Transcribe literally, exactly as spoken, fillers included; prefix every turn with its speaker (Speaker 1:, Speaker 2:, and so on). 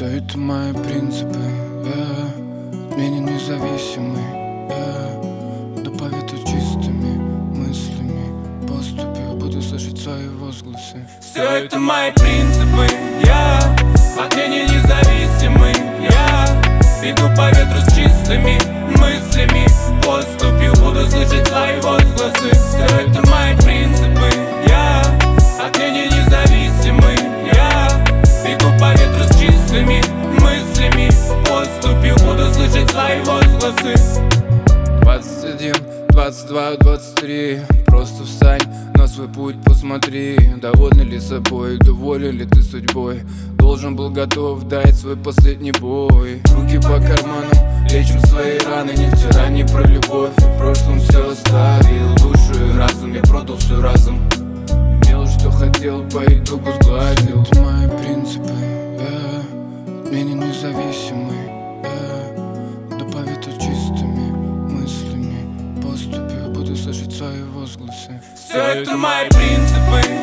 Speaker 1: Все это мои принципы, я от меня независимый. Я буду по ветру чистыми мыслями поступью, буду слышать свои возгласы.
Speaker 2: Все это мои принципы, я от меня независимый. Я иду по ветру с чистыми мыслями поступью, буду слышать свои возгласы. Все это мои принципы, я от меня независимый. Я иду по ветру с чистыми мыслями поступью, буду слышать свои возгласы.
Speaker 1: Двадцать один, двадцать два, двадцать три. Просто встань, на свой путь посмотри. Довольна ли собой, доволен ли ты судьбой? Должен был готов дать свой последний бой. Руки по карманам, лечим свои раны. Не вчера, не про любовь, в прошлом все оставил. Душу и разум, я продал все разом. Имел, что хотел, по итогу сгладил. Это мои принципы, я от меня независимый. Я иду по ветру чистыми мыслями поступью, буду слышать свои возгласы.
Speaker 2: Все это мои принципы,